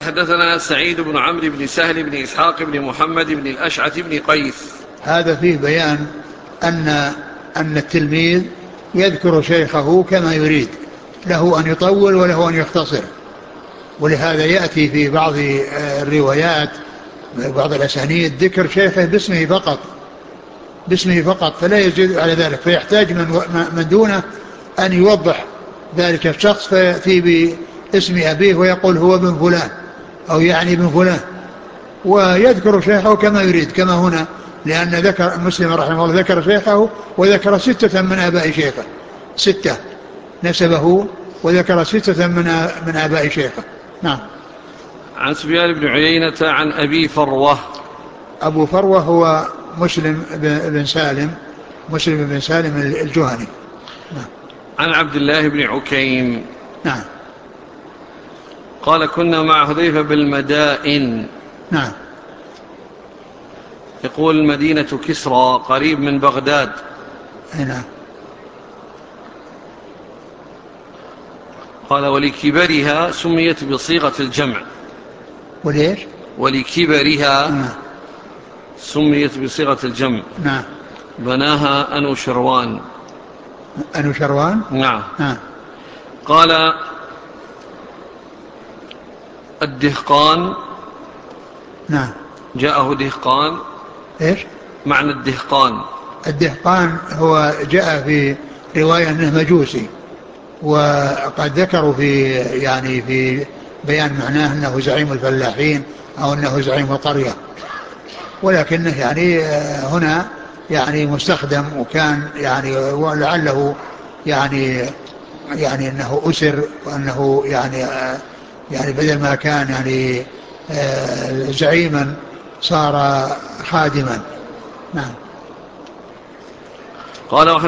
حدثنا سعيد بن عمرو بن سهل بن إسحاق بن محمد بن الأشعث بن قيس. هذا فيه بيان أن التلميذ يذكر شيخه كما يريد، له أن يطول وله أن يختصر، ولهذا يأتي في بعض الروايات بعض الأسانيد ذكر شيخه باسمه فقط فلا يزيد على ذلك، فيحتاج من دونه أن يوضح ذلك الشخص، فيأتي باسم أبيه ويقول هو ابن فلان أو يعني ابن فلان، ويذكر شيخه كما يريد كما هنا، لأن ذكر مسلم رحمه الله ذكر شيخه وذكر 6 من آباء شيخه، 6 نسبه وذكر 6 من آباء شيخه. نعم. عن سفيان بن عيينة عن أبي فروة. أبو فروة هو مسلم بن سالم الجهني. نعم. عن عبد الله بن عكيم. نعم. قال كنا مع حذيفة بالمدائن. نعم. يقول مدينة كسرى قريب من بغداد. نعم. قال ولكبرها سميت بصيغة الجمع. وليش؟ ولكبرها سميت بصيغة الجمع. نعم. بناها أنوشروان. أنوشروان. نعم. نعم. قال الدهقان. نعم. جاءه دهقان. إيش معنى الدهقان؟ الدهقان هو جاء في رواية أنه مجوسي، وقد ذكروا في بيان معناه أنه زعيم الفلاحين أو أنه زعيم القرية، ولكنه يعني هنا يعني مستخدم، وكان يعني ولعله يعني أنه أسر، وأنه يعني بدل ما كان يعني زعيما صار خادما. نعم. قال